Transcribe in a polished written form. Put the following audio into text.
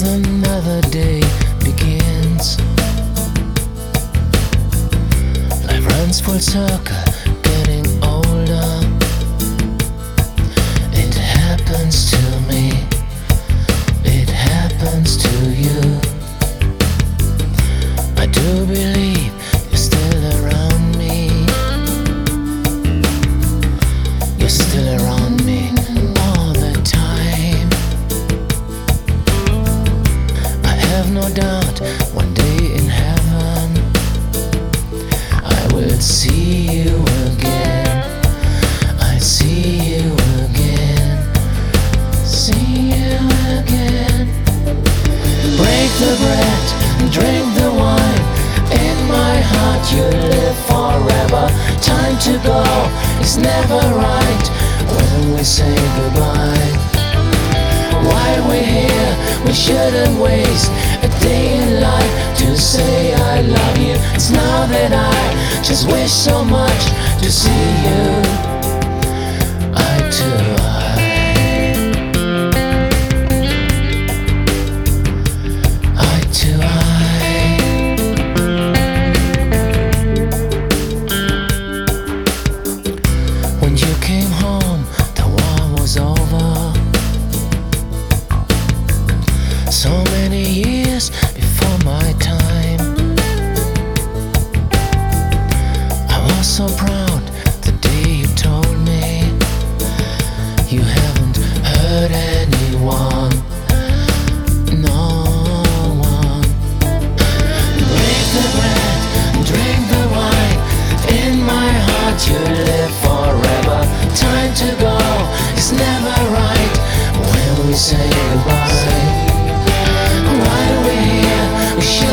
Another day begins. Life runs full circle, getting older. It happens to me, it happens to you. I do believe you're still around me. You're still around me all the time. I have no doubt one day in heaven I will see you again. I see you again. See you again. Break the bread and drink the wine. In my heart you live forever. Time to go, it's never right when we say goodbye. While we're here, we shouldn't waste a day in life to say I love you. It's now that I just wish so much to see you eye to eye. Eye to eye. When you came home, the war was over. So many years before my time. I was so proud the day you told me you haven't hurt anyone, no one. Break the bread, drink the wine. In my heart you live forever. Time to go, it's never right when we say goodbye. While we're here, we should